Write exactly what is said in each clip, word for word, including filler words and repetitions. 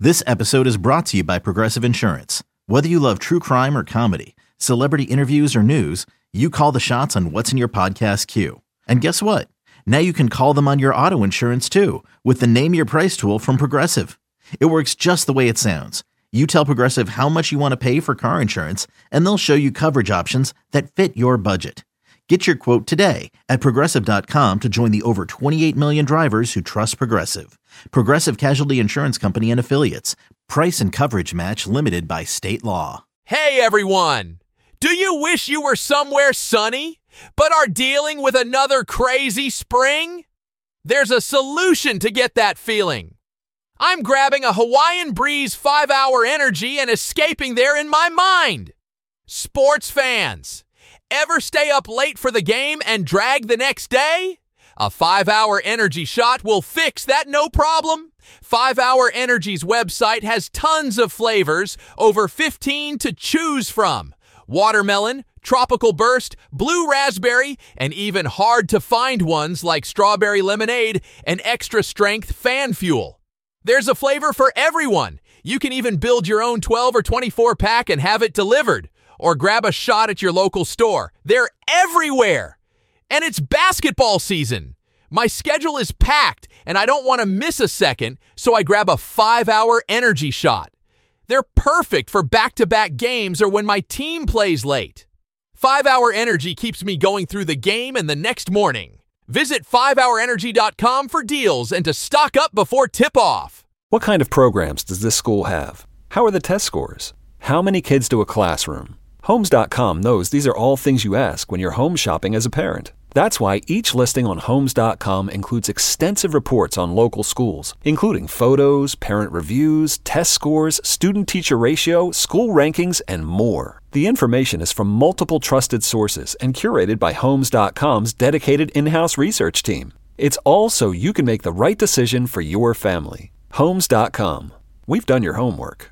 This episode is brought to you by Progressive Insurance. Whether you love true crime or comedy, celebrity interviews or news, you call the shots on what's in your podcast queue. And guess what? Now you can call them on your auto insurance too with the Name Your Price tool from Progressive. It works just the way it sounds. You tell Progressive how much you want to pay for car insurance, and they'll show you coverage options that fit your budget. Get your quote today at Progressive dot com to join the over twenty-eight million drivers who trust Progressive. Progressive Casualty Insurance Company and Affiliates. Price and coverage match limited by state law. Hey everyone! Do you wish you were somewhere sunny, but are dealing with another crazy spring? There's a solution to get that feeling. I'm grabbing a Hawaiian Breeze five hour Energy and escaping there in my mind. Sports fans, ever stay up late for the game and drag the next day? A five hour Energy shot will fix that no problem. five hour Energy's website has tons of flavors, over fifteen to choose from. Watermelon, tropical burst, blue raspberry, and even hard-to-find ones like strawberry lemonade and extra-strength fan fuel. There's a flavor for everyone. You can even build your own twelve or twenty-four pack and have it delivered, or grab a shot at your local store. They're everywhere. And it's basketball season. My schedule is packed, and I don't want to miss a second, so I grab a five hour Energy shot. They're perfect for back-to-back games or when my team plays late. five hour Energy keeps me going through the game and the next morning. Visit five hour energy dot com for deals and to stock up before tip-off. What kind of programs does this school have? How are the test scores? How many kids do a classroom? Homes dot com knows these are all things you ask when you're home shopping as a parent. That's why each listing on Homes dot com includes extensive reports on local schools, including photos, parent reviews, test scores, student-teacher ratio, school rankings, and more. The information is from multiple trusted sources and curated by Homes dot com's dedicated in-house research team. It's all so you can make the right decision for your family. Homes dot com. We've done your homework.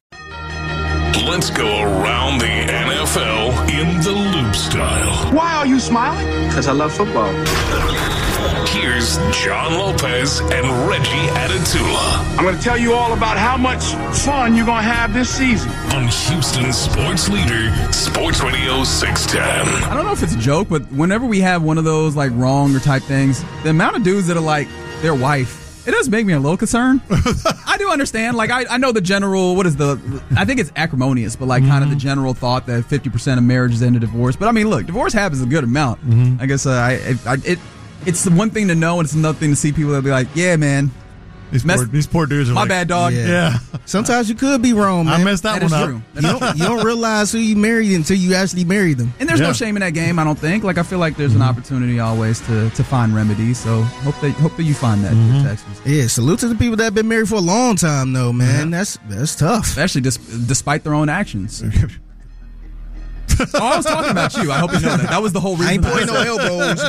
Let's go around the N F L in the Loop style. Why are you smiling? Because I love football. Here's John Lopez and Reggie Atatula. I'm going to tell you all about how much fun you're going to have this season. On Houston sports leader, Sports Radio six ten. I don't know if it's a joke, but whenever we have one of those like wrong or type things, the amount of dudes that are like their wife, it does make me a little concerned. I do understand. Like, I, I know the general, what is the, I think it's acrimonious, but like mm-hmm. kind of the general thought that fifty percent of marriages end in divorce. But I mean, look, divorce happens a good amount. Mm-hmm. I guess uh, I, I, it, it's the one thing to know, and it's another thing to see people that be like, yeah, man. These poor, these poor dudes are my like, bad, dog. Yeah. yeah. Sometimes you could be wrong, man. I messed that, that one is up. True. You don't, you don't realize who you married until you actually married them. And there's yeah. no shame in that game, I don't think. Like, I feel like there's an opportunity always to to find remedies. So hope that hope that you find that mm-hmm. in Texas. Yeah, salute to the people that have been married for a long time, though, man. Yeah. That's that's tough. Especially dis- despite their own actions. Oh, I was talking about you. I hope you know that. That was the whole reason. I ain't pointing no elbows,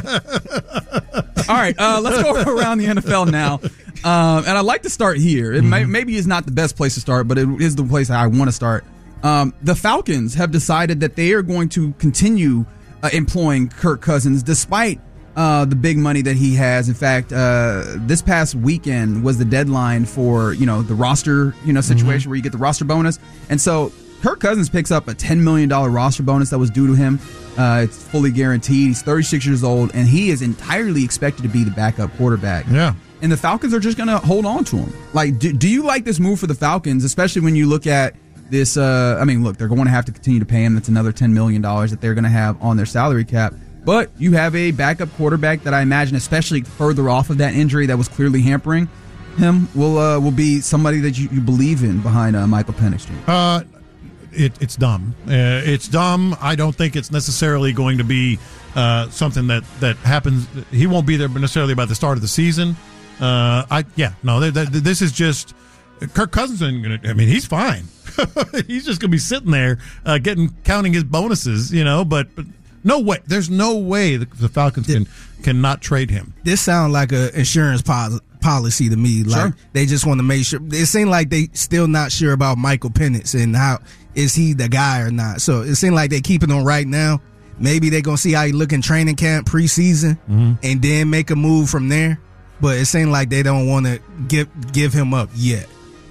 but. All right, uh, let's go around the N F L now. Um, and I'd like to start here. It mm-hmm. may, maybe is not the best place to start, but it is the place I want to start. Um, the Falcons have decided that they are going to continue uh, employing Kirk Cousins despite uh, the big money that he has. In fact, uh, this past weekend was the deadline for, you know, the roster, you know, situation mm-hmm. where you get the roster bonus. And so Kirk Cousins picks up a ten million dollars roster bonus that was due to him. Uh, it's fully guaranteed. He's thirty-six years old, and he is entirely expected to be the backup quarterback. Yeah. And the Falcons are just going to hold on to him. Like, do, do you like this move for the Falcons, especially when you look at this? Uh, I mean, look, they're going to have to continue to pay him. That's another ten million dollars that they're going to have on their salary cap. But you have a backup quarterback that I imagine, especially further off of that injury that was clearly hampering him, will uh, will be somebody that you, you believe in behind uh, Michael Penix Junior Uh, it, it's dumb. Uh, it's dumb. I don't think it's necessarily going to be uh, something that, that happens. He won't be there necessarily by the start of the season. Uh, I yeah no. They, they, this is just Kirk Cousins. I mean, he's fine. He's just gonna be sitting there, uh, getting counting his bonuses, you know. But, but no way. There's no way the, the Falcons can cannot trade him. This sounds like an insurance pol- policy to me. Like sure. They just want to make sure. It seemed like they still not sure about Michael Penix and how is he the guy or not. So it seemed like they keeping him right now. Maybe they're gonna see how he look in training camp preseason, mm-hmm. and then make a move from there. But it seemed like they don't want to give give him up yet.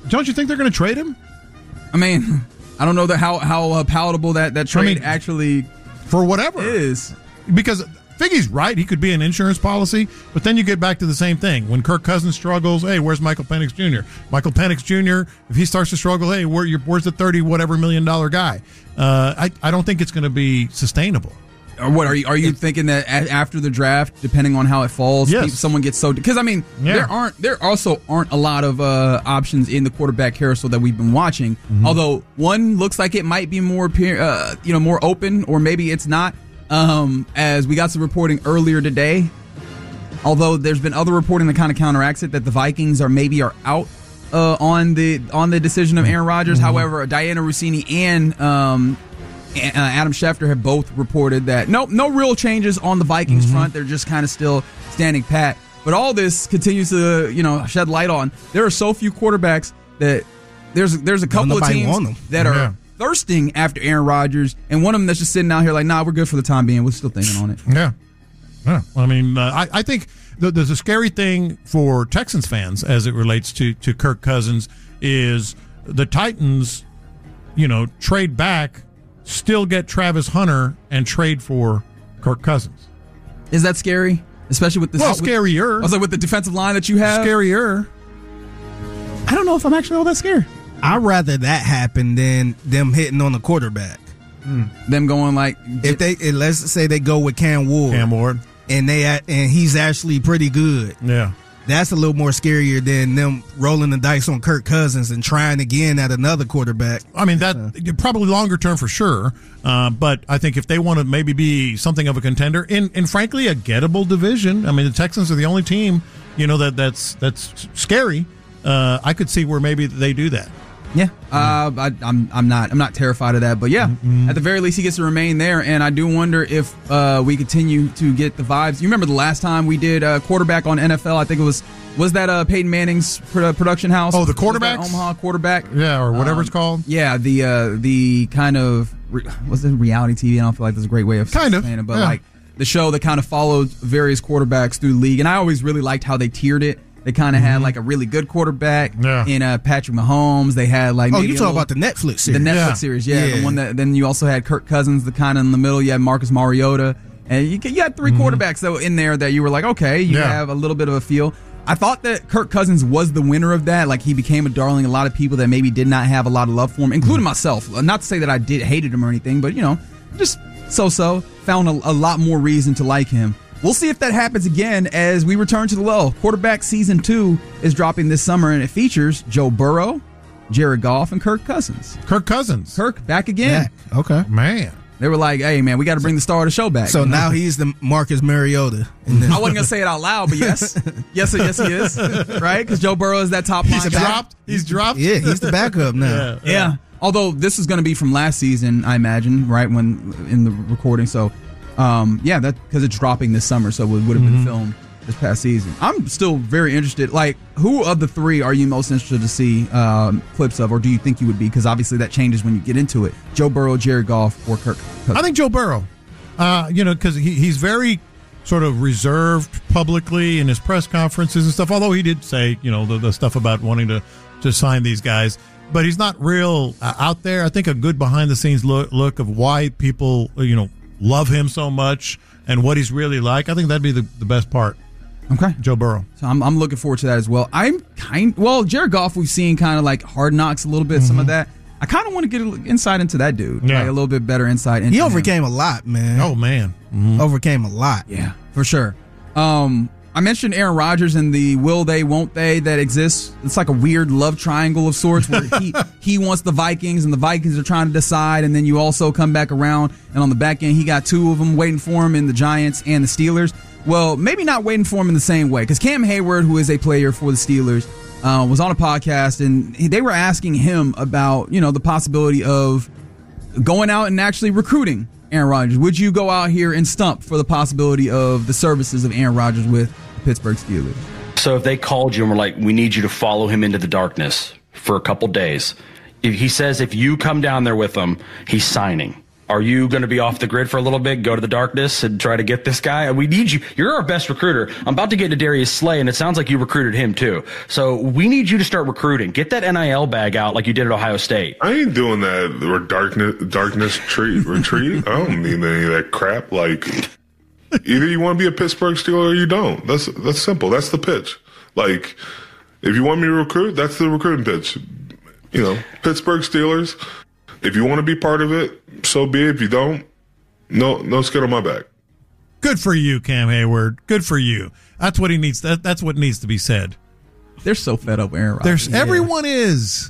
don't you think they're going to trade him? I mean, I don't know that how how uh, palatable that that trade I mean, actually for whatever is, because Figgy's right. He could be an insurance policy, but then you get back to the same thing. When Kirk Cousins struggles, hey, where's Michael Penix Junior? Michael Penix Junior, if he starts to struggle, hey, where, where's the thirty whatever million dollar guy? Uh, I I don't think it's going to be sustainable. Or what are you are you thinking that a- after the draft, depending on how it falls, Yes. people, someone gets so because I mean Yeah. there aren't there also aren't a lot of uh, options in the quarterback carousel that we've been watching. Mm-hmm. Although one looks like it might be more appear- uh, you know more open, or maybe it's not. Um, as we got some reporting earlier today, although there's been other reporting that kind of counteracts it, that the Vikings are maybe are out uh, on the on the decision of Aaron Rodgers. Mm-hmm. However, Diana Rossini and um, uh, Adam Schefter have both reported that no no real changes on the Vikings Mm-hmm. front. They're just kind of still standing pat. But all this continues to you know shed light on there are so few quarterbacks that there's there's a couple of nobody want teams them. that are. Yeah. Thirsting after Aaron Rodgers, and one of them that's just sitting out here like, nah, we're good for the time being. We're still thinking on it. Yeah. Yeah. I mean, uh, I, I think the, there's a scary thing for Texans fans as it relates to, to Kirk Cousins is the Titans, you know, trade back, still get Travis Hunter, and trade for Kirk Cousins. Is that scary? Especially with the Well, with, scarier. I was like, with the defensive line that you have. Scarier. I don't know if I'm actually all that scared. I'd rather that happen than them hitting on the quarterback. Them going like, If they, if let's say they go with Cam Ward, Cam Ward. and they and he's actually pretty good. Yeah. That's a little more scarier than them rolling the dice on Kirk Cousins and trying again at another quarterback. I mean, that probably longer term for sure. Uh, but I think if they want to maybe be something of a contender in, in frankly, a gettable division, I mean, the Texans are the only team, you know, that that's, that's scary. Uh, I could see where maybe they do that. yeah, uh, I, I'm I'm not I'm not terrified of that, but yeah, Mm-hmm. at the very least he gets to remain there, and I do wonder if uh, we continue to get the vibes. You remember the last time we did uh, quarterback on N F L? I think it was was that uh, Peyton Manning's pro- production house? Oh, the Was that quarterbacks? Omaha quarterback. Yeah, or whatever Um, it's called. Yeah, the uh, the kind of re- what's it, reality T V? I don't feel like that's a great way of Kind of, saying it, but yeah. like the show that kind of followed various quarterbacks through the league, and I always really liked how they tiered it. They kind of had like a really good quarterback Yeah. in uh, Patrick Mahomes. They had like Oh, maybe you a talking little- about the Netflix the series? Netflix Yeah. series, yeah, Yeah. the one that then you also had Kirk Cousins, the kind of in the middle. You had Marcus Mariota, and you, you had 3 quarterbacks that were in there that you were like, okay, you Yeah. have a little bit of a feel. I thought that Kirk Cousins was the winner of that. Like he became a darling. A lot of people that maybe did not have a lot of love for him, including myself. Not to say that I did hated him or anything, but you know, just so-so. Found a, a lot more reason to like him. We'll see if that happens again as we return to the well. Quarterback season two is dropping this summer, and it features Joe Burrow, Jared Goff, and Kirk Cousins. Kirk Cousins. Kirk back again. Yeah. Okay. Man. They were like, "Hey, man, we got to bring the star of the show back." So now he's the Marcus Mariota. In this. I wasn't gonna say it out loud, but yes, yes, yes, he is, right? Because Joe Burrow is that top He's linebacker. dropped. He's dropped. Yeah, he's the backup now. Yeah. Although this is going to be from last season, I imagine, right when in the recording. So, um, yeah, that because it's dropping this summer, so it would have been Mm-hmm. filmed this past season. I'm still very interested. Like, who of the three are you most interested to see um, clips of, or do you think you would be? Because obviously that changes when you get into it. Joe Burrow, Jared Goff, or Kirk Cousins. I think Joe Burrow. Uh, you know, because he, he's very sort of reserved publicly in his press conferences and stuff. Although he did say, you know, the, the stuff about wanting to, to sign these guys, but he's not real uh, out there. I think a good behind the scenes look, look of why people, you know, love him so much and what he's really like. I think that'd be the, the best part. Okay. Joe Burrow. So I'm, I'm looking forward to that as well. I'm kind well, Jared Goff, we've seen kind of like Hard Knocks a little bit, some of that. I kind of want to get an insight into that dude, Yeah. like a little bit better insight into He him. overcame a lot, man. Oh, man. Mhm. Overcame a lot. Yeah, for sure. Um, I mentioned Aaron Rodgers and the will they, won't they that exists. It's like a weird love triangle of sorts where he, he wants the Vikings and the Vikings are trying to decide, and then you also come back around, and on the back end, he got two of them waiting for him in the Giants and the Steelers. Well, maybe not waiting for him in the same way, because Cam Hayward, who is a player for the Steelers, uh, was on a podcast, and they were asking him about, you know, the possibility of going out and actually recruiting Aaron Rodgers. Would you go out here and stump for the possibility of the services of Aaron Rodgers with the Pittsburgh Steelers? So if they called you and were like, we need you to follow him into the darkness for a couple days, if he says if you come down there with him, he's signing. Are you going to be off the grid for a little bit, go to the darkness and try to get this guy? We need you. You're our best recruiter. I'm about to get to Darius Slay, and it sounds like you recruited him too. So we need you to start recruiting. Get that N I L bag out like you did at Ohio State. I ain't doing that or darkness darkness treat, retreat. I don't need any of that crap. Like, either you want to be a Pittsburgh Steeler or you don't. That's that's simple. That's the pitch. Like, if you want me to recruit, that's the recruiting pitch. You know, Pittsburgh Steelers. If you want to be part of it, so be it. If you don't, no, no skin on my back. Good for you, Cam Hayward. Good for you. That's what he needs. That, that's what needs to be said. They're so fed up, Aaron Rodgers. There's yeah. everyone is.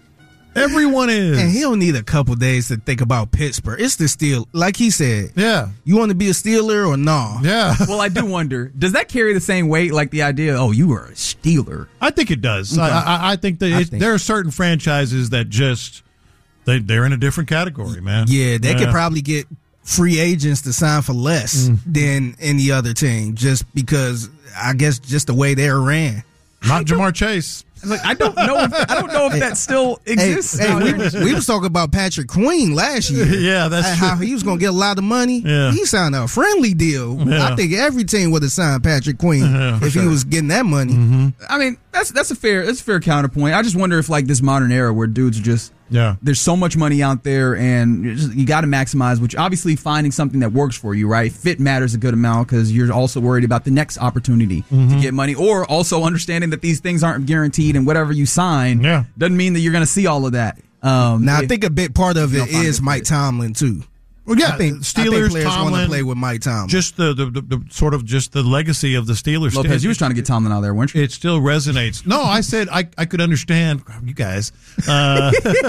Everyone is. And he don't need a couple days to think about Pittsburgh. It's the Steel, like he said. Yeah. You want to be a Steeler or no? Yeah. Well, I do wonder, does that carry the same weight, like the idea, oh, you are a Steeler? I think it does. Okay. I, I, I think that I it, think. there are certain franchises that just they they're in a different category, man. Yeah, they yeah. could probably get free agents to sign for less Mm. than any other team, just because I guess just the way they're ran. Not Jamar Chase. Like, I don't know. If, I don't know if that still exists. Hey, hey, we, we was talking about Patrick Queen last year. Yeah, that's and true. how he was going to get a lot of money. Yeah. He signed a friendly deal. Yeah. I think every team would have signed Patrick Queen Yeah, for if sure. he was getting that money. Mm-hmm. I mean, that's that's a fair that's a fair counterpoint. I just wonder if like this modern era where dudes are just Yeah. there's so much money out there and you, just- you got to maximize. Which obviously finding something that works for you, right? Fit matters a good amount because you're also worried about the next opportunity Mm-hmm. to get money, or also understanding that these things aren't guaranteed and whatever you sign Yeah. doesn't mean that you're going to see all of that. Um, Now, I it- think a big part of You it don't find is it Mike fit. Tomlin, too. Well, yeah, I think, Steelers, I think players want Tomlin, to play with Mike Tomlin. just the, the, the, the sort of just the legacy of the Steelers. Lopez, It- you was trying to get Tomlin out there, weren't you? It still resonates. No, I said I, I could understand you guys uh,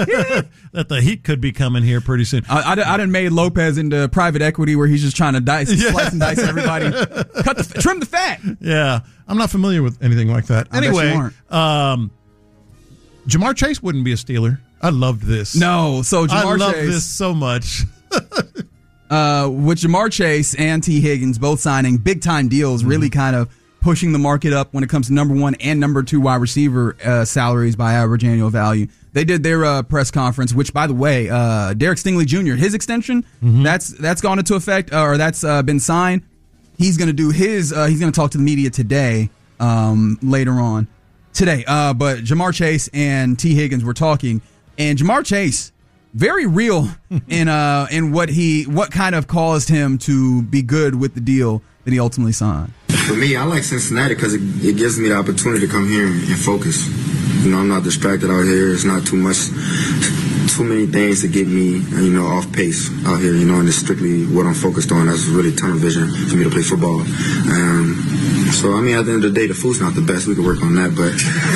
that the heat could be coming here pretty soon. I, I, I done made Lopez into private equity where he's just trying to dice, Yeah. slice and dice everybody, cut the, trim the fat. Yeah, I'm not familiar with anything like that. I bet you Anyway, aren't. um, Jamar Chase wouldn't be a Steeler. I loved this. No, so Jamar I love Chase, this so much. uh, with Jamar Chase and T. Higgins both signing big time deals, Mm-hmm. really kind of pushing the market up when it comes to number one and number two wide receiver uh, salaries by average annual value. They did their uh, press conference, which, by the way, uh, Derek Stingley Junior, his extension Mm-hmm. that's that's gone into effect, uh, or that's uh, been signed. He's going to do his. Uh, he's going to talk to the media today, um, later on today. Uh, but Jamar Chase and T. Higgins were talking, and Jamar Chase, very real in uh in what he what kind of caused him to be good with the deal that he ultimately signed. For me, I like Cincinnati because it, it gives me the opportunity to come here and, and focus. You know, I'm not distracted out here. It's not too much, too many things to get me, you know, off pace out here. You know, and it's strictly what I'm focused on. That's really tunnel vision for me to play football. Um, so, I mean, at the end of the day, the food's not the best. We could work on that, but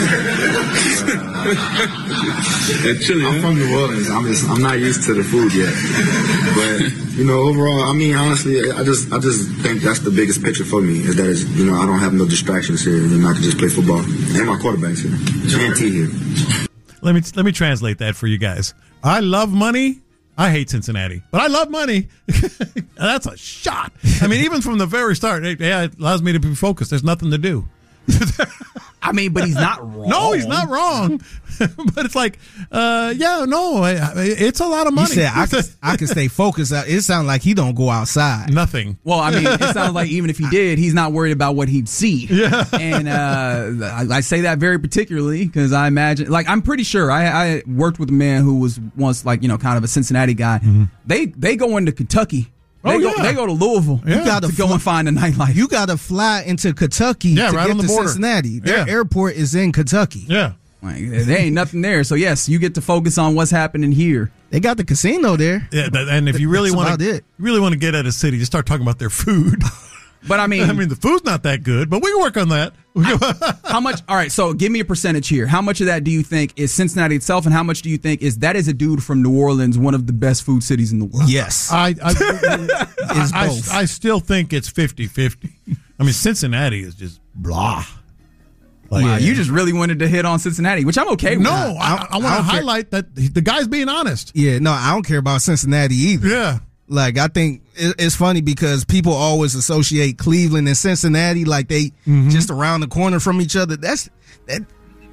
I'm from New Orleans. I'm just, I'm not used to the food yet. But you know, overall, I mean, honestly, I just, I just think that's the biggest picture for me is that it's, you know, I don't have no distractions here, and I can just play football. And my quarterback's here, and T here. Let me let me translate that for you guys. I love money. I hate Cincinnati, but I love money. That's a shot. I mean, even from the very start, it, yeah, it allows me to be focused. There's nothing to do. I mean, but he's not wrong. No, he's not wrong. But it's like, uh, yeah, no, I, I- it's a lot of You money. said I can, I can stay focused. It sounds like he don't go outside. Nothing. Well, I mean, it sounds like even if he did, he's not worried about what he'd see. Yeah. And uh, I, I say that very particularly because I imagine, like, I'm pretty sure I, I worked with a man who was once, like, you know, kind of a Cincinnati guy. Mm-hmm. They they go into Kentucky. They Oh, go yeah. they go to Louisville. Yeah. You got to Gotta go fly- and find a nightlife. You got to fly into Kentucky Yeah, to right get on the to border. Cincinnati. Their Yeah. airport is in Kentucky. Yeah. Like, there ain't nothing there. So yes, you get to focus on what's happening here. They got the casino there. Yeah, that- and if you really That's want about to, it. really want to get at a city, just start talking about their food. But I mean, I mean, the food's not that good, but we can work on that. how much? All right, so give me a percentage here. How much of that do you think is Cincinnati itself, and how much do you think is that is a dude from New Orleans, one of the best food cities in the world? Yes. I I, It's I, both. I still think it's fifty-fifty. I mean, Cincinnati is just blah. Like, Wow, you just really wanted to hit on Cincinnati, which I'm okay with. no, I, I, I want to don't care. highlight that the guy's being honest. Yeah, no, I don't care about Cincinnati either. Yeah. Like, I think it- it's funny because people always associate Cleveland and Cincinnati like they Mm-hmm. just around the corner from each other. That's that.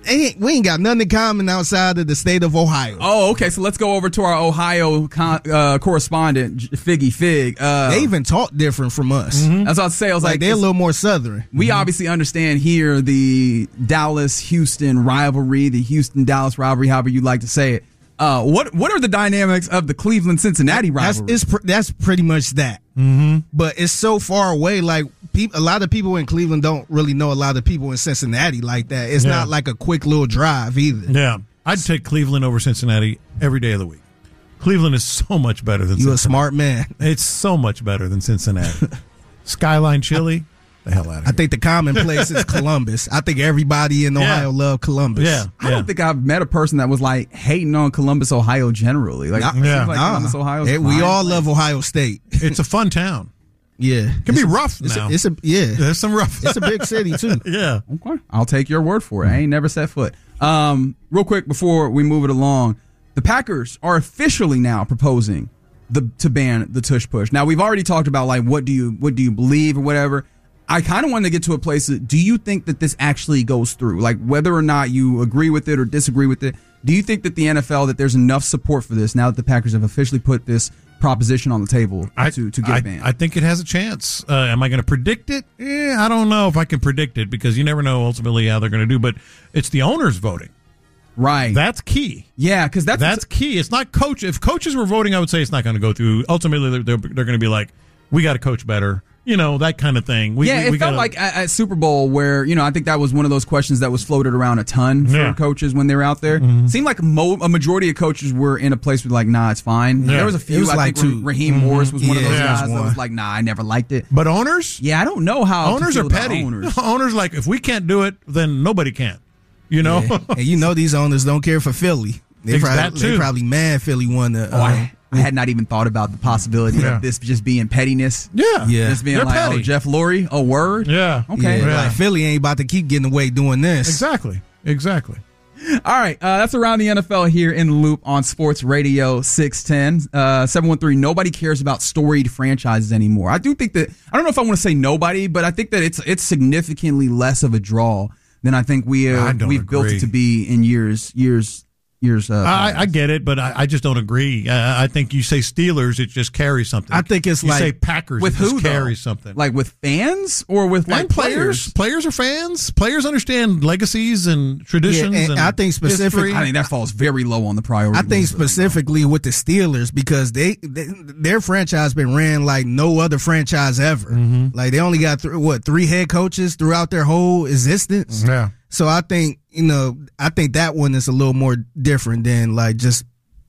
ain't, we ain't got nothing in common outside of the state of Ohio. Oh, okay. So let's go over to our Ohio con- uh, correspondent, Figgy Fig. Uh, they even talk different from us. Mm-hmm. That's what I was saying. I was like, like they're a little more southern. We mm-hmm. obviously understand here the Dallas-Houston rivalry, the Houston-Dallas rivalry, however you like to say it. Uh, what what are the dynamics of the Cleveland-Cincinnati rivalry? That's, it's, that's pretty much that. Mm-hmm. But it's so far away. Like pe- a lot of people in Cleveland don't really know a lot of people in Cincinnati like that. It's yeah. not like a quick little drive either. Yeah, I'd take Cleveland over Cincinnati every day of the week. Cleveland is so much better than you. Cincinnati. A smart man. It's so much better than Cincinnati. Skyline chili. The hell out of here. I think the commonplace is Columbus. I think everybody in Ohio yeah. love Columbus. Yeah, I don't yeah. think I've met a person that was like hating on Columbus, Ohio generally. Like, nah, yeah. like nah. Columbus, Ohio. Hey, we all love Ohio State. It's a fun town. Yeah, it can it's be a, rough it's now. A, it's a yeah. There's some rough. It's a big city too. Yeah. Okay, I'll take your word for it. I ain't never set foot. Um, real quick before we move it along, the Packers are officially now proposing the to ban the tush push. Now we've already talked about like what do you what do you believe or whatever. I kind of wanted to get to a place that, do you think that this actually goes through? Like, whether or not you agree with it or disagree with it, do you think that the N F L, that there's enough support for this now that the Packers have officially put this proposition on the table I, to, to get I, it banned? I think it has a chance. Uh, am I going to predict it? Eh, I don't know if I can predict it because you never know ultimately how they're going to do, but it's the owners voting. Right. That's key. Yeah, because that's... That's key. It's not coach. If coaches were voting, I would say it's not going to go through. Ultimately, they're, they're, they're going to be like, we got to coach better. You know, that kind of thing. We, yeah, we, it we felt gotta, like at, at Super Bowl where, you know, I think that was one of those questions that was floated around a ton for yeah. coaches when they were out there. Mm-hmm. Seemed like mo- a majority of coaches were in a place where like, nah, it's fine. Yeah. There was a few, was I like think two. Raheem Mm-hmm. Morris was one yeah, of those yeah, guys that was like, nah, I never liked it. But owners? Yeah, I don't know how Owners to are feel about petty. Owners. Owners like, if we can't do it, then nobody can. You know? Yeah. And you know these owners don't care for Philly. They probably, they probably mad Philly won the... Oh, uh, I, I had not even thought about the possibility yeah. of this just being pettiness. Yeah. Yeah. Just being They're like, petty. oh, Jeff Lurie, a word? Yeah. Okay. Yeah, Yeah. Like Philly ain't about to keep getting away doing this. Exactly. Exactly. All right, uh, that's Around the N F L here in the Loop on Sports Radio six ten. Uh, seven one three, nobody cares about storied franchises anymore. I do think that, I don't know if I want to say nobody, but I think that it's it's significantly less of a draw than I think we, uh, I don't we've agree. built it to be in years, years, years. Uh, I, I get it, but I, I just don't agree. Uh, I think you say Steelers, it just carries something. I think it's you like... say Packers, with it just who, carries though? something. Like with fans or with like and players. Players are fans. Players understand legacies and traditions. Yeah, and and I think specific- history. I think that falls very low on the priority I think list. specifically with the Steelers because they, they their franchise been ran like no other franchise ever. Mm-hmm. Like they only got th- what three head coaches throughout their whole existence. Yeah. So I think you know I think that one is a little more different than like just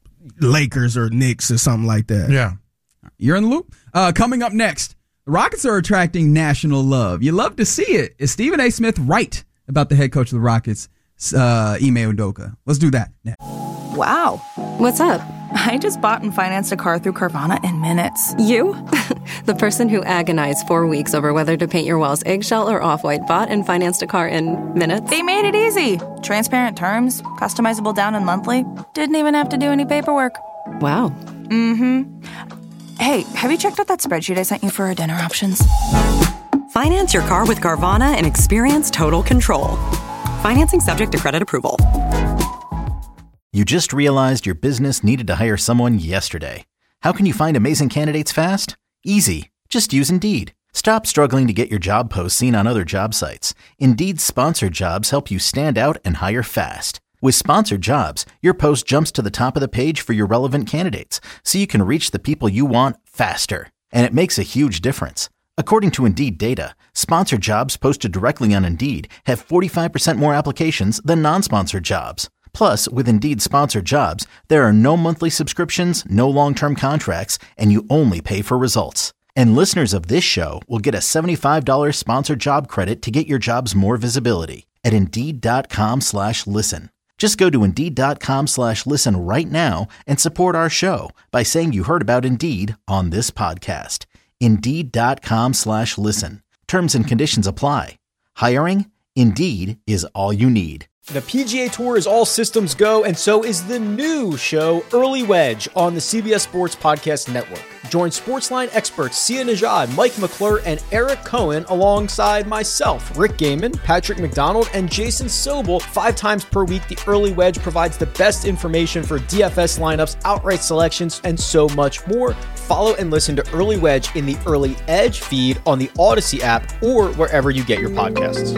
Lakers or Knicks or something like that. Yeah. You're in the loop. Uh, coming up next, the Rockets are attracting national love. You love to see it. Is Stephen A. Smith right about the head coach of the Rockets, uh, Ime Udoka? Let's do that next. Wow. What's up? I just bought and financed a car through Carvana in minutes. You? The person who agonized four weeks over whether to paint your walls eggshell or off-white bought and financed a car in minutes? They made it easy. Transparent terms, customizable down and monthly. Didn't even have to do any paperwork. Wow. Mm-hmm. Hey, have you checked out that spreadsheet I sent you for our dinner options? Finance your car with Carvana and experience total control. Financing subject to credit approval. You just realized your business needed to hire someone yesterday. How can you find amazing candidates fast? Easy. Just use Indeed. Stop struggling to get your job posts seen on other job sites. Indeed's sponsored jobs help you stand out and hire fast. With sponsored jobs, your post jumps to the top of the page for your relevant candidates, so you can reach the people you want faster. And it makes a huge difference. According to Indeed data, sponsored jobs posted directly on Indeed have forty-five percent more applications than non-sponsored jobs. Plus, with Indeed sponsored jobs, there are no monthly subscriptions, no long-term contracts, and you only pay for results. And listeners of this show will get a seventy-five dollars sponsored job credit to get your jobs more visibility at Indeed.com slash listen. Just go to Indeed.com slash listen right now and support our show by saying you heard about Indeed on this podcast. Indeed.com slash listen. Terms and conditions apply. Hiring? Indeed is all you need. The P G A Tour is all systems go, and so is the new show, Early Wedge, on the C B S Sports Podcast Network. Join Sportsline experts Sia Najad, Mike McClure, and Eric Cohen alongside myself, Rick Gaiman, Patrick McDonald, and Jason Sobel. Five times per week, the Early Wedge provides the best information for D F S lineups, outright selections, and so much more. Follow and listen to Early Wedge in the Early Edge feed on the Odyssey app or wherever you get your podcasts.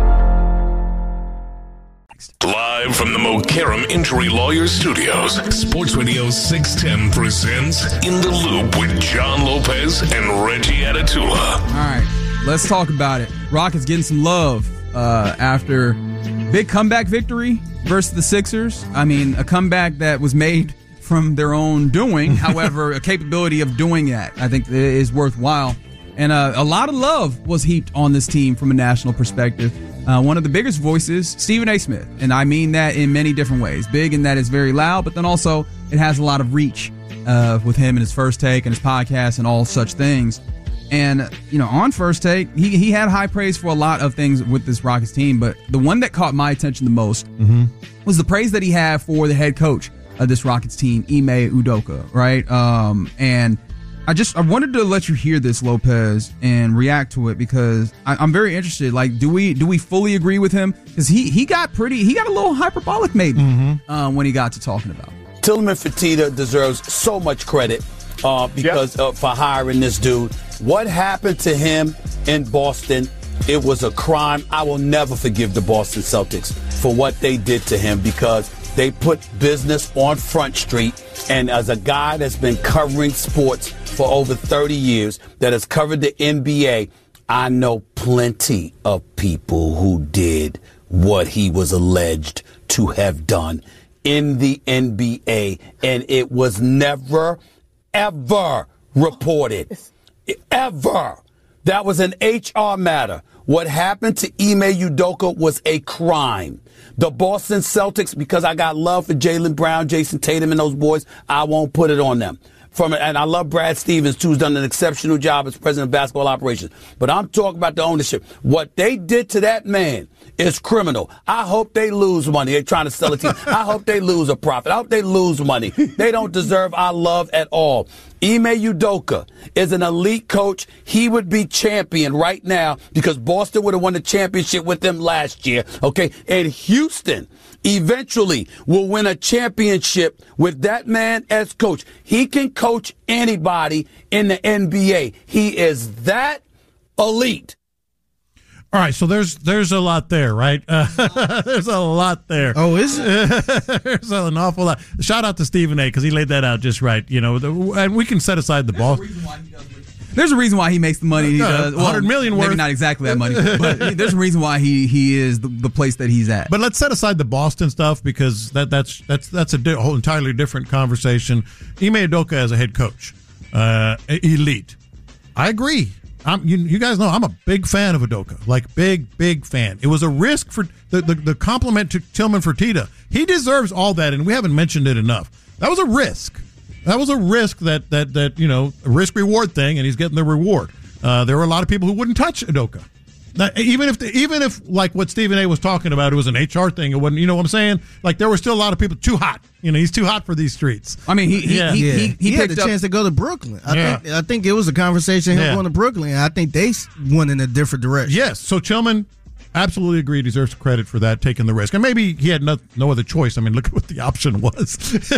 Live from the Mokaram Injury Lawyers Studios, Sports Radio six ten presents In the Loop with John Lopez and Reggie Atatula. All right, let's talk about it. Rockets getting some love uh, after big comeback victory versus the Sixers. I mean, a comeback that was made from their own doing. However, a capability of doing that, I think, is worthwhile. And uh, a lot of love was heaped on this team from a national perspective. Uh, one of the biggest voices, Stephen A. Smith. And I mean that in many different ways. Big in that it's very loud, but then also it has a lot of reach uh, with him and his First Take and his podcast and all such things. And, you know, on First Take, he, he had high praise for a lot of things with this Rockets team. But the one that caught my attention the most mm-hmm. was the praise that he had for the head coach of this Rockets team, Ime Udoka, right? Um, and I just I wanted to let you hear this, Lopez, and react to it because I, I'm very interested. Like, do we do we fully agree with him? Because he he got pretty he got a little hyperbolic maybe mm-hmm. uh, when he got to talking about it. Tillman Fertitta deserves so much credit uh, because yep. uh, for hiring this dude. What happened to him in Boston? It was a crime. I will never forgive the Boston Celtics for what they did to him because they put business on Front Street. And as a guy that's been covering sports for over thirty years, that has covered the N B A, I know plenty of people who did what he was alleged to have done in the N B A. And it was never, ever reported. Ever. That was an H R matter. What happened to Ime Udoka was a crime. The Boston Celtics, because I got love for Jaylen Brown, Jason Tatum, and those boys, I won't put it on them. From and I love Brad Stevens, too, who's done an exceptional job as president of basketball operations. But I'm talking about the ownership. What they did to that man is criminal. I hope they lose money. They're trying to sell a team. I hope they lose a profit. I hope they lose money. They don't deserve our love at all. Ime Udoka is an elite coach. He would be champion right now because Boston would have won the championship with them last year. Okay. And Houston eventually will win a championship with that man as coach. He can coach anybody in the N B A. He is that elite. All right, so there's there's a lot there, right? Uh, there's a lot there. Oh, is it? There's an awful lot. Shout out to Stephen A. because he laid that out just right. You know, the, and we can set aside the ball. There's a reason why he makes the money he does. Well, one hundred million maybe worth. Not exactly that money, but there's a reason why he he is the, the place that he's at. But let's set aside the Boston stuff because that that's that's that's a di- whole entirely different conversation. Ime Udoka as a head coach, uh, elite. I agree. I'm, you, you guys know I'm a big fan of Udoka, like big, big fan. It was a risk for the, the, the compliment to Tillman Fertitta. He deserves all that, and we haven't mentioned it enough. That was a risk. That was a risk that, that, that you know, a risk-reward thing, and he's getting the reward. Uh, there were a lot of people who wouldn't touch Udoka. Now, even if, the, even if like what Stephen A. was talking about, it was an H R thing, it wasn't, you know what I'm saying? Like, there were still a lot of people too hot. You know, he's too hot for these streets. I mean, he he yeah. he, yeah. he, he, he had the up, chance to go to Brooklyn. I yeah. think I think it was a conversation him yeah. going to Brooklyn. I think they went in a different direction. Yes, so Tillman absolutely agreed, deserves credit for that, taking the risk. And maybe he had no, no other choice. I mean, look at what the option was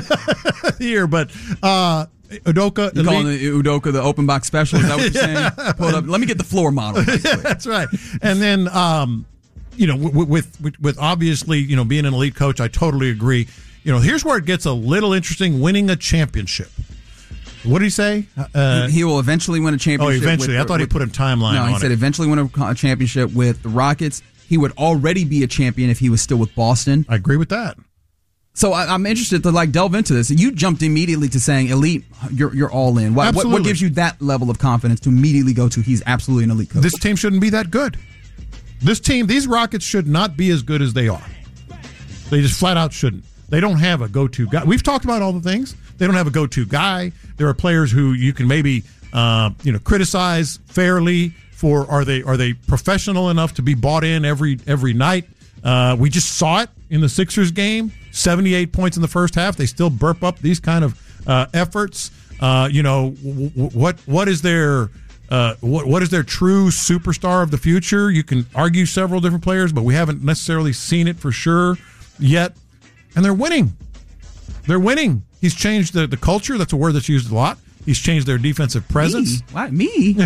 here. But uh, Udoka. You calling Udoka the open box special? Is that what you're saying? yeah. Pull up. Let me get the floor model. Right yeah, that's right. And then, um, you know, with, with with obviously, you know, being an elite coach, I totally agree. You know, here's where it gets a little interesting: winning a championship. What did he say? Uh, he, he will eventually win a championship. Oh, eventually. With, I thought with, he put a timeline no, on it. No, he said eventually win a, a championship with the Rockets. He would already be a champion if he was still with Boston. I agree with that. So I, I'm interested to like delve into this. You jumped immediately to saying elite. You're you're all in. What, what, what gives you that level of confidence to immediately go to he's absolutely an elite coach? This team shouldn't be that good. This team, these Rockets should not be as good as they are. They just flat out shouldn't. They don't have a go-to guy. We've talked about all the things. They don't have a go-to guy. There are players who you can maybe uh, you know criticize fairly for are they are they professional enough to be bought in every every night. Uh, we just saw it. in the Sixers game, seventy-eight points in the first half. They still burp up these kind of uh, efforts. Uh, you know, w- w- what what is their uh, what what is their true superstar of the future? You can argue several different players, but we haven't necessarily seen it for sure yet. And they're winning. They're winning. He's changed the, the culture. That's a word that's used a lot. He's changed their defensive presence. Me? What? Me?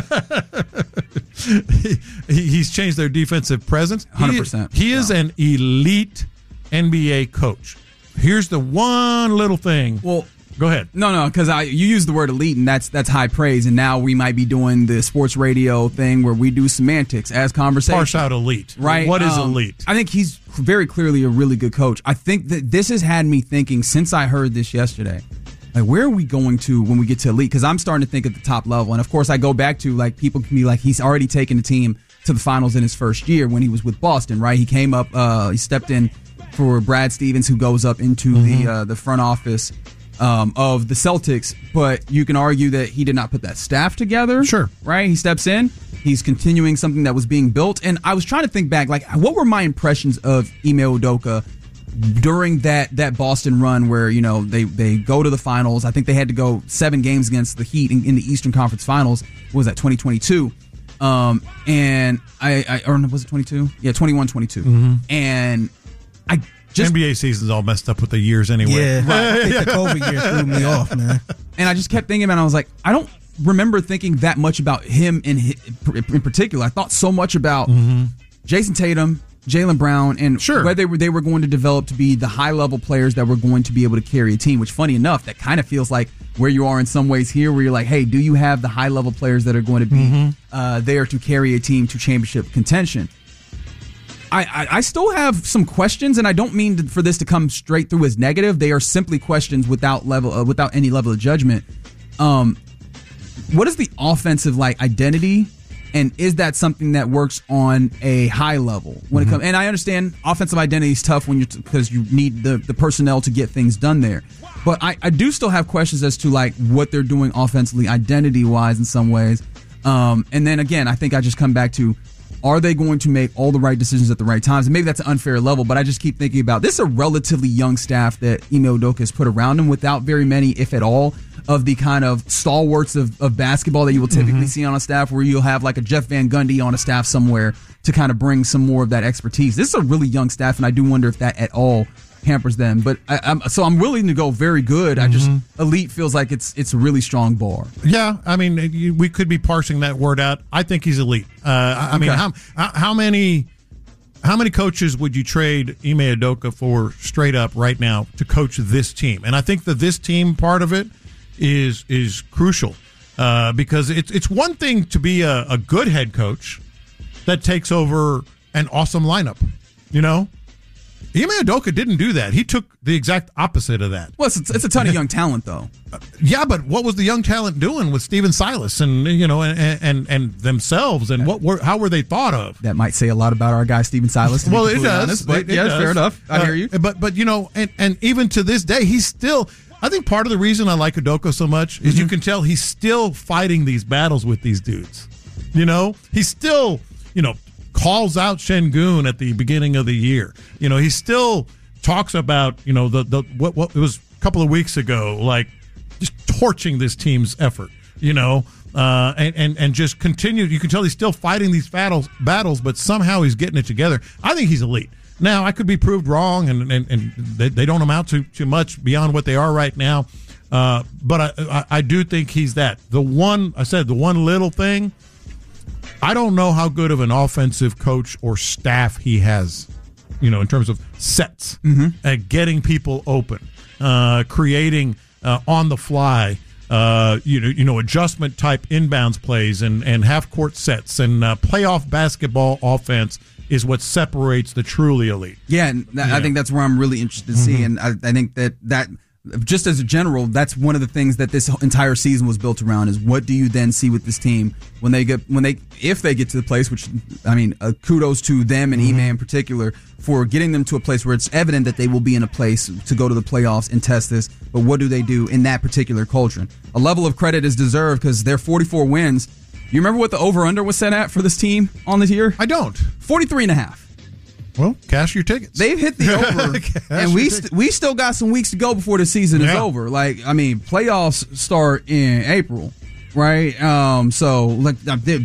he, he's changed their defensive presence. one hundred percent. He, he is an elite N B A coach. Here's the one little thing. Well, go ahead. No, no, because I you use the word elite, and that's that's high praise. And now we might be doing the sports radio thing where we do semantics as conversation. Parse out elite. Right? What is um, elite? I think he's very clearly a really good coach. I think that this has had me thinking since I heard this yesterday. Like, where are we going to when we get to elite? Because I'm starting to think at the top level. And, of course, I go back to, like, people can be like, he's already taken the team to the finals in his first year when he was with Boston, right? He came up, uh, he stepped in for Brad Stevens, who goes up into mm-hmm. the uh, the front office um, of the Celtics. But you can argue that he did not put that staff together. Sure. Right? He steps in. He's continuing something that was being built. And I was trying to think back, like, what were my impressions of Ime Udoka during that that Boston run where, you know, they, they go to the finals? I think they had to go seven games against the Heat in, in the Eastern Conference Finals. What was that, twenty twenty-two? Um, and I, I, or was it twenty-two? Yeah, twenty-one twenty-two. Mm-hmm. And I just. N B A season's all messed up with the years anyway. Yeah, right. I think the COVID year threw me off, man. And I just kept thinking about it. I was like, I don't remember thinking that much about him in, in particular. I thought so much about mm-hmm. Jason Tatum, Jaylen Brown, and sure. whether they were, they were going to develop to be the high-level players that were going to be able to carry a team, which, funny enough, that kind of feels like where you are in some ways here, where you're like, hey, do you have the high-level players that are going to be mm-hmm. uh, there to carry a team to championship contention? I, I, I still have some questions, and I don't mean to, for this to come straight through as negative. They are simply questions without level, uh, without any level of judgment. Um, what is the offensive like identity? And is that something that works on a high level when mm-hmm. it comes? And I understand offensive identity is tough when you're because you need the, the personnel to get things done there. But I, I do still have questions as to like what they're doing offensively, identity wise, in some ways. Um, and then again, I think I just come back to: are they going to make all the right decisions at the right times? And maybe that's an unfair level, but I just keep thinking about this is a relatively young staff that Ime Udoka has put around him without very many, if at all, of the kind of stalwarts of, of basketball that you will typically mm-hmm. see on a staff, where you'll have like a Jeff Van Gundy on a staff somewhere to kind of bring some more of that expertise. This is a really young staff, and I do wonder if that at all hampers them. But I, I'm, so I'm willing to go very good. Mm-hmm. I just elite feels like it's it's a really strong bar. Yeah, I mean, you, we could be parsing that word out. I think he's elite. Uh, I, I mean, Okay. how how many how many coaches would you trade Ime Udoka for straight up right now to coach this team? And I think that this team part of it is is crucial uh, because it's it's one thing to be a, a good head coach that takes over an awesome lineup, you know. Ime Udoka didn't do that. He took the exact opposite of that. Well, it's, it's a ton of young talent, though. Uh, yeah, but what was the young talent doing with Steven Silas and you know and and, and themselves and what were how were they thought of? That might say a lot about our guy Steven Silas. To well, be it does. Honest, but it, it yeah, does. fair enough. I uh, hear you. But but you know, and and even to this day, he's still. I think part of the reason I like Udoka so much is mm-hmm. you can tell he's still fighting these battles with these dudes. You know, he's still you know calls out Şengün at the beginning of the year. You know, he still talks about you know the the what what it was a couple of weeks ago, like just torching this team's effort. You know, uh, and and and just continue. You can tell he's still fighting these battles battles, but somehow he's getting it together. I think he's elite. Now, I could be proved wrong, and and, and they, they don't amount to too much beyond what they are right now. Uh, but I, I, I do think he's that. The one, I said, the one little thing, I don't know how good of an offensive coach or staff he has, you know, in terms of sets, mm-hmm. at getting people open, uh, creating uh, on the fly, uh, you know, you know, adjustment type inbounds plays and, and half court sets and uh, playoff basketball offense is what separates the truly elite. Yeah, and th- yeah. I think that's where I'm really interested to see, Mm-hmm. and I, I think that that just as a general, that's one of the things that this entire season was built around is what do you then see with this team when they get when they if they get to the place, which I mean, uh, kudos to them and mm-hmm. Ime in particular for getting them to a place where it's evident that they will be in a place to go to the playoffs and test this. But what do they do in that particular culture? A level of credit is deserved because they're forty-four wins. You remember what the over-under was set at for this team on this year? I don't. forty-three and a half. Well, cash your tickets. They've hit the over, and we st- we still got some weeks to go before the season is Yeah. over. Like, I mean, playoffs start in April, right? Um, so like,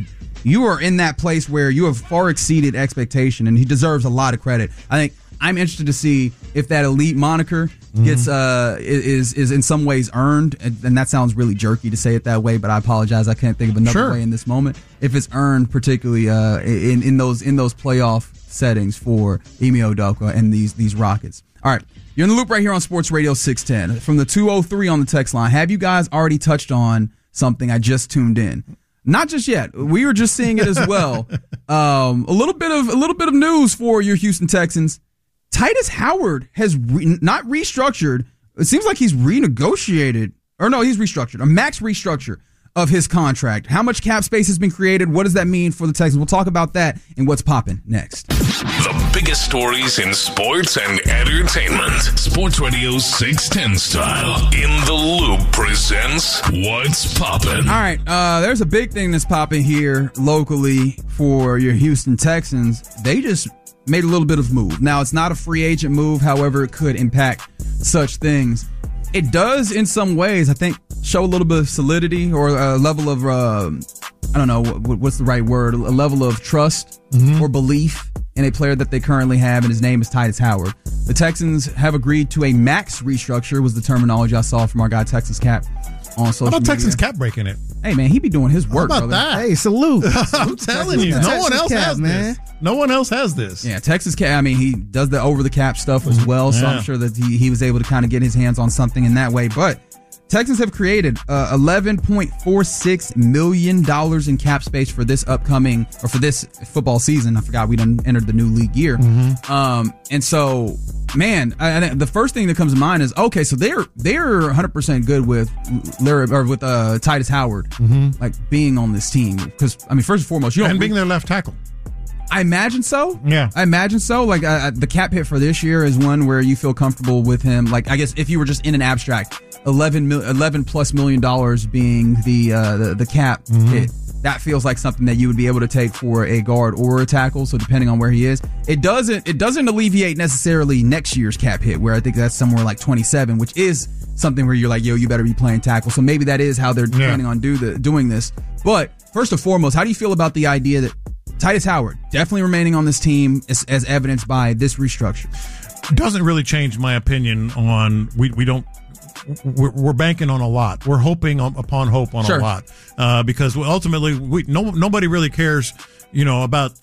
you are in that place where you have far exceeded expectation, and he deserves a lot of credit. I think I'm interested to see if that elite moniker gets uh is is in some ways earned, and, and that sounds really jerky to say it that way, but I apologize, I can't think of another Sure. way in this moment. If it's earned, particularly uh in in those in those playoff settings for Ime Udoka and these these Rockets. All right, you're in the loop right here on Sports Radio six ten from the two oh three on the text line. Have you guys already touched on something? I just tuned in. Not just yet. We were just seeing it as well. Um, a little bit of a little bit of news for your Houston Texans. Titus Howard has re- not restructured. It seems like he's renegotiated. Or no, he's restructured. A max restructure of his contract. How much cap space has been created? What does that mean for the Texans? We'll talk about that and what's popping next. The biggest stories in sports and entertainment. Sports Radio six ten style. In the Loop presents What's Poppin'. All right, uh, there's a big thing that's popping here locally for your Houston Texans. They just made a little bit of move. Now, it's not a free agent move. However, it could impact such things. It does, in some ways, I think, show a little bit of solidity or a level of, uh, I don't know, what, what's the right word, a level of trust mm-hmm. or belief in a player that they currently have, and his name is Titus Howard. The Texans have agreed to a max restructure, was the terminology I saw from our guy Texas Cap on social How about media. Texans Cap breaking it? Hey, man, he be doing his work, How about brother. that? Hey, salute. I'm telling you, no Texas one else Cap, has man. this. No one else has this. Yeah, Texas Cap, I mean, he does the over-the-cap stuff as well, so Yeah. I'm sure that he, he was able to kind of get his hands on something in that way. But Texans have created uh, eleven point four six million dollars in cap space for this upcoming, or for this football season. I forgot we done entered the new league year. Mm-hmm. Um, and so, man, I, I, the first thing that comes to mind is, okay, so they're they're one hundred percent good with Larry, or with uh, Titus Howard, Mhm. like being on this team. Because, I mean, first and foremost, you don't And being their left tackle. I imagine so. Yeah. I imagine so. Like, uh, the cap hit for this year is one where you feel comfortable with him. Like, I guess if you were just in an abstract, eleven, mil- eleven plus million dollars being the, uh, the, the cap Mhm. hit, that feels like something that you would be able to take for a guard or a tackle. So depending on where he is, it doesn't, it doesn't alleviate necessarily next year's cap hit, where I think that's somewhere like twenty-seven, which is something where you're like, yo, you better be playing tackle. So maybe that is how they're Yeah. planning on do the, doing this. But first and foremost, how do you feel about the idea that Titus Howard definitely remaining on this team as, as evidenced by this restructure? Doesn't really change my opinion on, we, we don't, we're, we're banking on a lot. We're hoping on, upon hope on Sure. a lot. Uh, because ultimately, we no nobody really cares, you know, about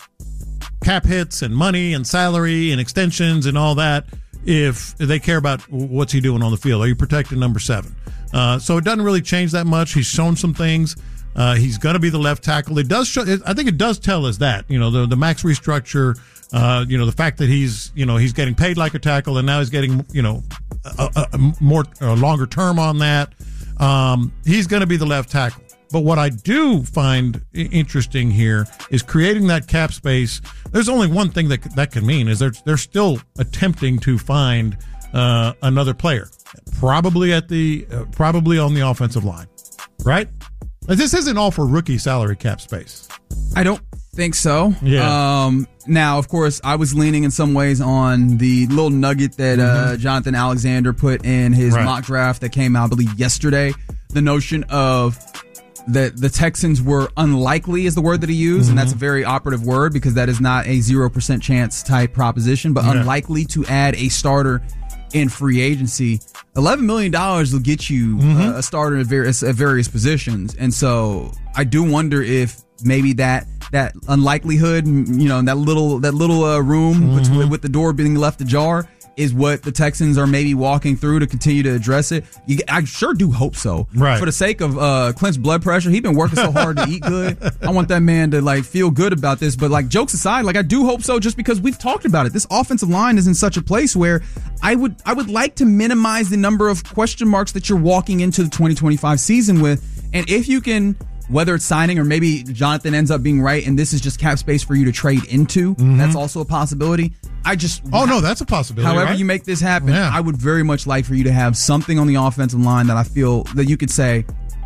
cap hits and money and salary and extensions and all that if they care about what's he doing on the field. Are you protecting number seven? Uh, so it doesn't really change that much. He's shown some things. Uh, he's going to be the left tackle. It does show, I think it does tell us that, you know, the, the max restructure, uh, you know, the fact that he's, you know, he's getting paid like a tackle and now he's getting, you know, a, a, a more, a longer term on that. Um, he's going to be the left tackle. But what I do find interesting here is creating that cap space. There's only one thing that that can mean is they're, they're still attempting to find, uh, another player, probably at the, uh, probably on the offensive line, right? This isn't all for rookie salary cap space. I don't think so. Yeah. Um, now, of course, I was leaning in some ways on the little nugget that uh, Jonathan Alexander put in his Right. mock draft that came out, I believe, yesterday. The notion of that the Texans were unlikely is the word that he used, Mm-hmm. and that's a very operative word because that is not a zero percent chance type proposition, but Yeah. unlikely to add a starter in free agency. eleven million dollars will get you Mm-hmm. uh, a starter at various, at various positions. And so I do wonder if maybe that that unlikelihood, you know, that little that little uh, room Mm-hmm. between, with the door being left ajar is what the Texans are maybe walking through to continue to address it. You, I sure do hope so. Right. For the sake of uh, Clint's blood pressure, he's been working so hard to eat good. I want that man to like feel good about this. But like jokes aside, like I do hope so, just because we've talked about it. This offensive line is in such a place where I would I would like to minimize the number of question marks that you're walking into the twenty twenty-five season with. And if you can, whether it's signing or maybe Jonathan ends up being right and this is just cap space for you to trade into, that's also a possibility. I just Oh, no, that's a possibility. However right? you make this happen, Yeah. I would very much like for you to have something on the offensive line that I feel that you could say,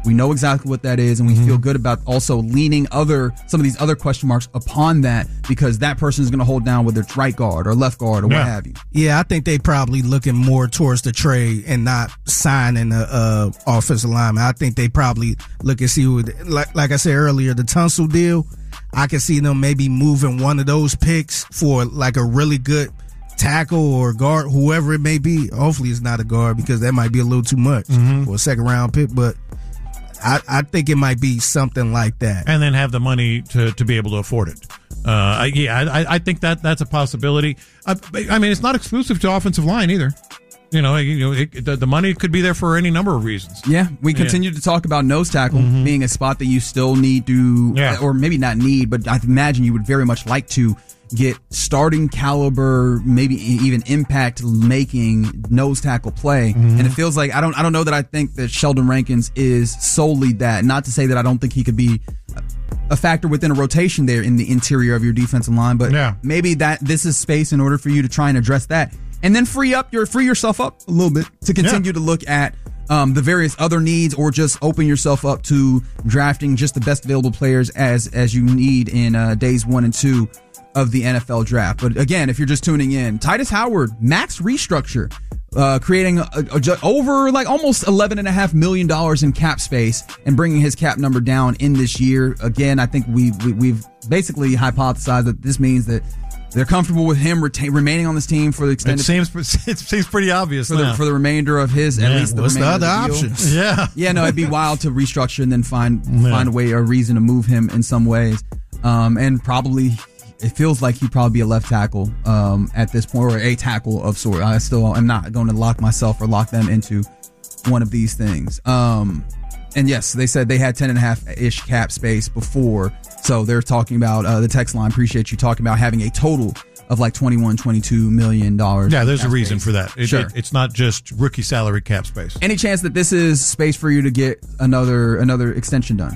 We know exactly what that is, and we mm-hmm. feel good about also leaning other some of these other question marks upon that because that person is going to hold down whether it's right guard or left guard or yeah. what have you. Yeah, I think they probably looking more towards the trade and not signing a, a offensive lineman. I think they probably look and see who, like, like I said earlier, the Tunsil deal. I can see them maybe moving one of those picks for like a really good tackle or guard, whoever it may be. Hopefully it's not a guard because that might be a little too much mm-hmm. for a second round pick, but I, I think it might be something like that. And then have the money to, to be able to afford it. Uh, yeah, I, I think that that's a possibility. I, I mean, it's not exclusive to offensive line either. You know, you know, it, the, the money could be there for any number of reasons. Yeah, we continue yeah. to talk about nose tackle mm-hmm. being a spot that you still need to, yeah. or maybe not need, but I imagine you would very much like to get starting caliber, maybe even impact making nose tackle play. Mm-hmm. And it feels like I don't, I don't know that I think that Sheldon Rankins is solely that. Not to say that I don't think he could be a factor within a rotation there in the interior of your defensive line, but yeah. maybe that this is space in order for you to try and address that. And then free up your free yourself up a little bit to continue yeah. to look at um, the various other needs, or just open yourself up to drafting just the best available players as as you need in uh, days one and two of the N F L draft. But again, if you're just tuning in, Titus Howard max restructure, uh, creating a, a, a, over like almost eleven and a half million dollars in cap space and bringing his cap number down in this year. Again, I think we, we we've basically hypothesized that this means that they're comfortable with him retain, remaining on this team for the extended. It seems it seems pretty obvious for now. the, for the remainder of his. Yeah. At least the What's the remainder other of the options? deal. Yeah, yeah. No, it'd be wild to restructure and then find yeah. find a way, a reason to move him in some ways, um, and probably it feels like he'd probably be a left tackle um, at this point, or a tackle of sort. I still am not going to lock myself or lock them into one of these things. Um, and yes, they said they had ten and a half ish cap space before, so they're talking about uh, the text line. Appreciate you talking about having a total of like twenty-one, twenty-two million dollars. Yeah, there's a reason space. for that. It, sure. it, it's not just rookie salary cap space. Any chance that this is space for you to get another another extension done?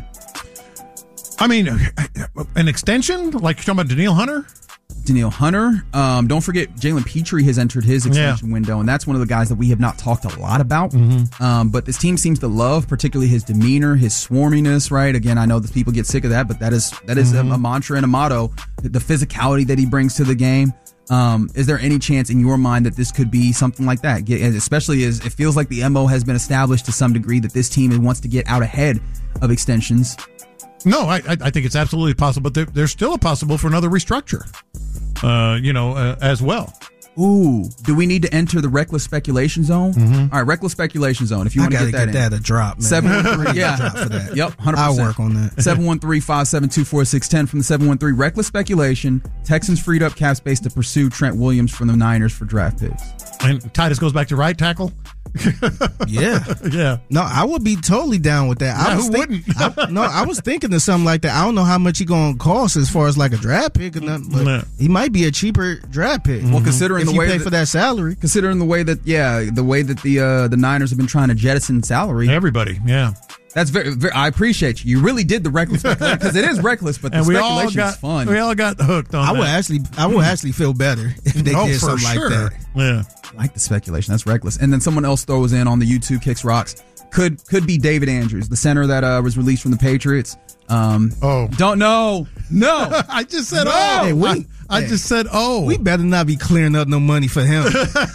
I mean, an extension? Like you're talking about Danielle Hunter? Danielle Hunter. Um, don't forget, Jalen Petrie has entered his extension yeah. window, and that's one of the guys that we have not talked a lot about. Mm-hmm. Um, but this team seems to love, particularly his demeanor, his swarminess. Right? Again, I know that people get sick of that, but that is that is mm-hmm. a, a mantra and a motto. The physicality that he brings to the game. Um, is there any chance in your mind that this could be something like that? Get, especially as it feels like the M O has been established to some degree that this team wants to get out ahead of extensions. No, I, I think it's absolutely possible, but there, there's still a possible for another restructure, uh, you know, uh, as well. Ooh, do we need to enter the reckless speculation zone? Mm-hmm. All right, reckless speculation zone. If you want to get that get in. that a drop, man. seven one three, yeah. Drop for that. Yep, one hundred percent. I'll work on that. seven one three, five seven two, four six one zero from the seven one three. Reckless speculation. Texans freed up cap space to pursue Trent Williams from the Niners for draft picks. And Titus goes back to right tackle? yeah. Yeah. No, I would be totally down with that. Yeah, I was who think, wouldn't? I, no, I was thinking of something like that. I don't know how much he going to cost as far as like a draft pick or nothing, but yeah. he might be a cheaper draft pick. Well, considering if the you way pay that, for that salary. Considering the way that, yeah, the way that the uh, the Niners have been trying to jettison salary. Everybody, yeah. That's very, very. I appreciate you. You really did the reckless speculation because it is reckless, but the and we speculation all got, is fun. We all got hooked on I that. would actually, I would actually feel better if they oh, did something sure. like that. Yeah, I like the speculation. That's reckless. And then someone else throws in on the YouTube Kicks Rocks. Could could be David Andrews, the center that uh, was released from the Patriots. Um, oh, don't know. No, I just said no. oh. Hey, we, I, I hey, just said oh. We better not be clearing up no money for him.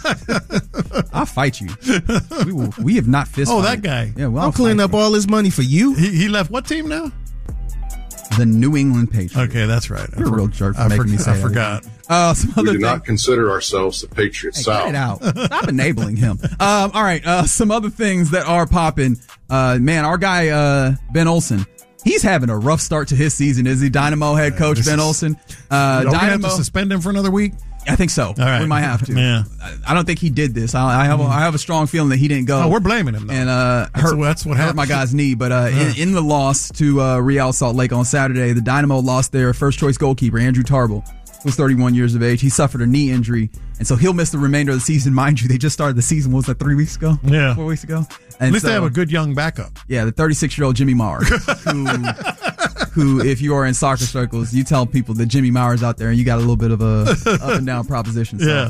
I'll fight you. We, will, we have not fist. Oh, fight. that guy. Yeah, well, I'm clearing up you. all his money for you. He, he left what team now? The New England Patriots. Okay, that's right. You're for, a real jerk for I making for, me say I that. forgot. Uh, some other we do thing. not consider ourselves the Patriots Hey, South. get it out. Stop enabling him. Um, all right. Uh, some other things that are popping. Uh, man, our guy, uh, Ben Olsen, he's having a rough start to his season. Is he Dynamo head coach uh, Ben Olsen? Uh, Dynamo, we have to suspend him for another week? I think so. All right. We might have to. Yeah. I don't think he did this. I, I have a, I have a strong feeling that he didn't go. Oh, we're blaming him, though. And uh, that's, hurt, that's what hurt happened. my guy's knee. But uh, yeah. in, in the loss to uh, Real Salt Lake on Saturday, the Dynamo lost their first choice goalkeeper, Andrew Tarbell, who was thirty-one years of age. He suffered a knee injury, and so he'll miss the remainder of the season. Mind you, they just started the season, what was that, three weeks ago? Yeah. Four weeks ago? And At least so, they have a good young backup. Yeah, the thirty-six-year-old Jimmy Maurer, who, who, if you are in soccer circles, you tell people that Jimmy Maurer's out there, and you got a little bit of a up and down proposition. So, yeah.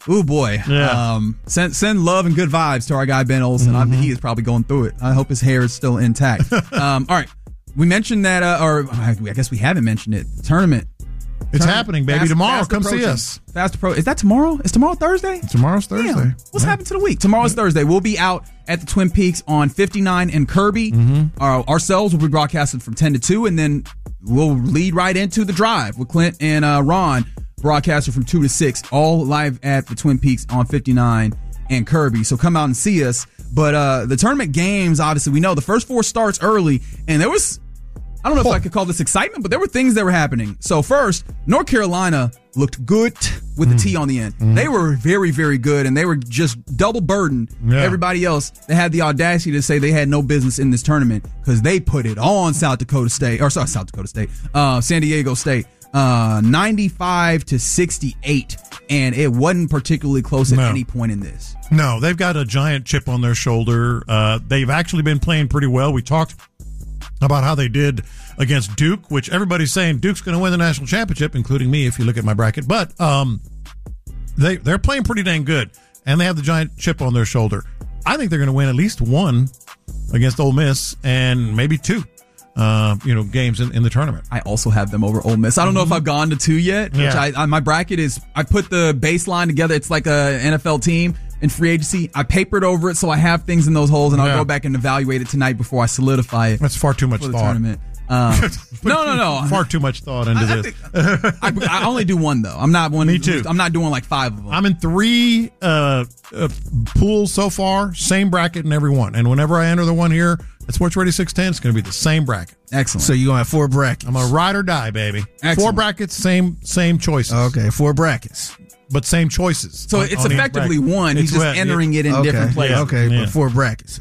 Ooh, boy. Yeah. Um, send, send love and good vibes to our guy, Ben Olsen. Mm-hmm. I, he is probably going through it. I hope his hair is still intact. um, all right. We mentioned that, uh, or I guess we haven't mentioned it. Tournament. It's Tournament. happening, baby. Fast, tomorrow, fast come approaching. see us. Fast approach. Is that tomorrow? Is tomorrow Thursday? Tomorrow's Thursday. Damn. What's Yeah. happened to the week? Tomorrow's Thursday. We'll be out at the Twin Peaks on fifty-nine and Kirby. Mm-hmm. Uh, ourselves will be broadcasting from ten to two, and then we'll lead right into the drive with Clint and uh, Ron, broadcaster from two to six, all live at the Twin Peaks on fifty-nine and Kirby. So come out and see us. But uh, the tournament games, obviously, we know the first four starts early, and there was, I don't know if I could call this excitement, but there were things that were happening. So first, North Carolina looked good with the T on the end. Mm-hmm. They were very, very good, and they were just double burdened Yeah. everybody else. They had the audacity to say they had no business in this tournament because they put it on South Dakota State, or sorry, South Dakota State, uh, San Diego State, uh, ninety-five to sixty-eight, and it wasn't particularly close at No. any point in this. No, they've got a giant chip on their shoulder. Uh, they've actually been playing pretty well. We talked about how they did against Duke, which everybody's saying Duke's going to win the national championship, including me if you look at my bracket. But um, they, they're playing pretty dang good, and they have the giant chip on their shoulder. I think they're going to win at least one against Ole Miss and maybe two. Uh, you know, games in, in the tournament. I also have them over Ole Miss. I don't know if I've gone to two yet. Which Yeah. I, I my bracket is I put the baseline together. It's like a N F L team in free agency. I papered over it so I have things in those holes, and I'll Yeah. go back and evaluate it tonight before I solidify it. That's far too much for the thought. tournament. Um, no, no, no. Far too much thought into I- I this. think- I, I only do one though. I'm not one. Me too. I'm not doing like five of them. I'm in three uh, uh, pools so far, same bracket in every one. And whenever I enter the one here at Sports Radio six ten, it's going to be the same bracket. Excellent. So you're going to have four brackets. I'm a ride or die, baby. Excellent. Four brackets, same same choices. Okay, four brackets. But same choices. So on- it's on each effectively bracket. one. He's It's just what- entering it in okay. different places. Yeah. Okay, Yeah. but four brackets.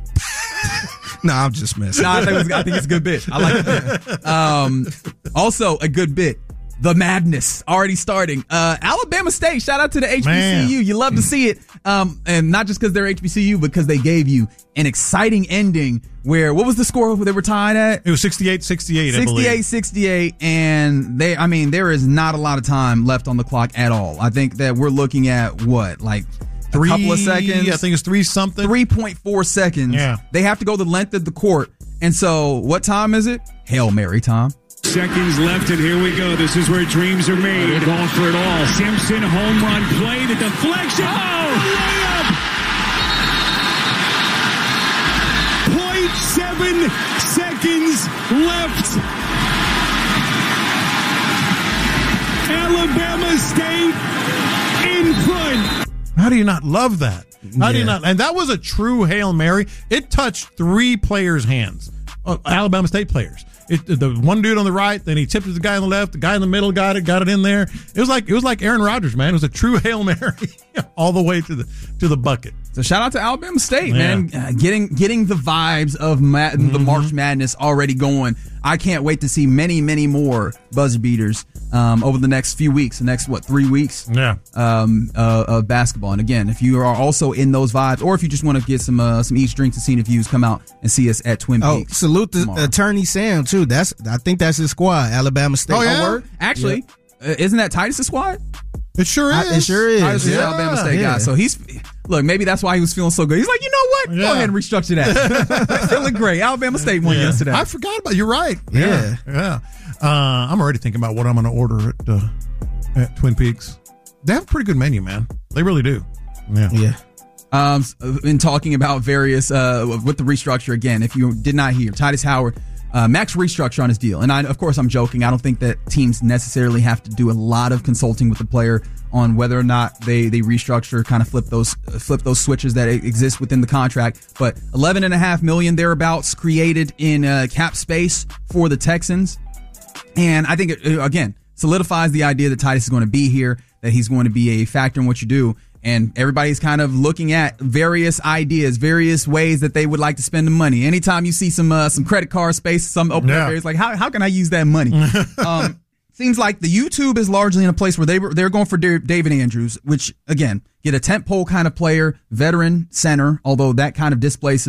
No, I'm just messing. No, I think, it's, I think it's a good bit. I like it. Um, also, a good bit. The madness already starting. Uh, Alabama State, shout out to the H B C U. Man. You love to see it. Um, and not just because they're H B C U, but because they gave you an exciting ending where, what was the score they were tied at? It was sixty-eight sixty-eight, I believe. sixty-eight sixty-eight, and they, I mean, there is not a lot of time left on the clock at all. I think that we're looking at what, like Three, a couple of seconds? I think it's three something. three point four seconds. Yeah. They have to go the length of the court. And so, what time is it? Hail Mary time. Seconds left, and here we go. This is where dreams are made. They're going for it all. Simpson, home run play, the deflection. Oh, layup! point seven seconds left. Alabama State in front. How do you not love that? How do you Yeah. not? And that was a true Hail Mary. It touched three players' hands, uh, Alabama State players. It, the one dude on the right, then he tipped it to the guy on the left. The guy in the middle got it, got it in there. It was like it was like Aaron Rodgers, man. It was a true Hail Mary all the way to the to the bucket. So shout out to Alabama State, Yeah. man, uh, getting getting the vibes of Ma- the March Madness already going. I can't wait to see many, many more buzzer beaters um, over the next few weeks. The next what three weeks? Yeah. Um, uh, of basketball. And again, if you are also in those vibes, or if you just want to get some uh, some East drinks and scenic views, come out and see us at Twin Oh, Peaks. salute the tomorrow. attorney Sam too. That's I think that's his squad, Alabama State. Oh, yeah? Word? Actually, uh, isn't that Titus' squad? It sure I- it sure is. Titus is Yeah, Alabama State yeah. guy. So he's look. Maybe that's why he was feeling so good. He's like, you know what? Go Yeah. ahead and restructure that. Feeling great. Alabama State won Yeah. yesterday. I forgot about. You're right. Yeah. yeah. Uh, I'm already thinking about what I'm going to order at uh, at Twin Peaks. They have a pretty good menu, man. They really do. Yeah. Yeah. Um, in talking about various uh, with the restructure again, if you did not hear, Titus Howard, uh, max restructure on his deal, and I, of course, I'm joking. I don't think that teams necessarily have to do a lot of consulting with the player on whether or not they they restructure, kind of flip those flip those switches that exist within the contract. But eleven and a half million thereabouts created in uh, cap space for the Texans, and I think it, again solidifies the idea that Titus is going to be here, that he's going to be a factor in what you do. And everybody's kind of looking at various ideas, various ways that they would like to spend the money. Anytime you see some uh, some credit card space, some open Yeah. areas, like how how can I use that money? um, seems like the YouTube is largely in a place where they were they're going for Da- David Andrews, which again get a tentpole kind of player, veteran center. Although that kind of displaces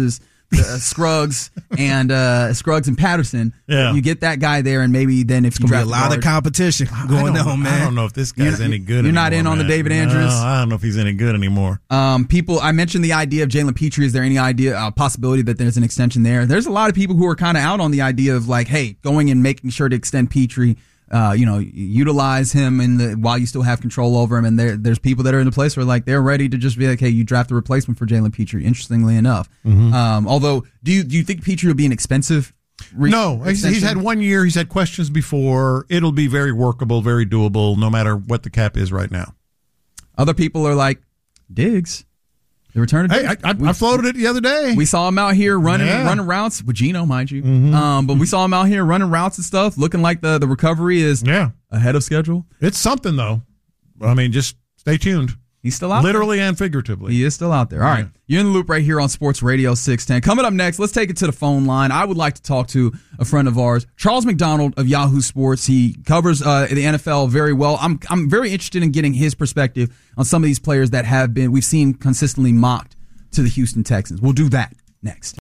uh, Scruggs and uh, Scruggs and Patterson. Yeah. You get that guy there, and maybe then if you There's draft a lot guard, of competition going on, man. I don't know if this guy's You're- any good. you're not anymore, in on the man. David Andrews? No, I don't know if he's any good anymore. Um, people, I mentioned the idea of Jalen Petrie. Is there any idea, uh, possibility that there's an extension there? There's a lot of people who are kind of out on the idea of like, hey, going and making sure to extend Petrie. Uh, you know, utilize him in the while you still have control over him. And there, there's people that are in the place where like they're ready to just be like, hey, you draft a replacement for Jalen Petrie. Interestingly enough, Mhm. um, although do you do you think Petrie will be an expensive? Re- No, he's, he's extension? had one year. He's had questions before. It'll be very workable, very doable, no matter what the cap is right now. Other people are like Diggs. The return of Hey, Diggs. I, I, We- I floated it the other day. We saw him out here running Yeah. running routes with Geno, mind you. Mhm. Um, but we saw him out here running routes and stuff, looking like the, the recovery is yeah. ahead of schedule. It's something, though. I mean, just stay tuned. He's still out Literally and figuratively. He is still out there. All right. You're in the loop right here on Sports Radio six ten. Coming up next, let's take it to the phone line. I would like to talk to a friend of ours, Charles McDonald of Yahoo Sports. He covers uh, the N F L very well. I'm I'm very interested in getting his perspective on some of these players that have been, we've seen consistently mocked to the Houston Texans. We'll do that next.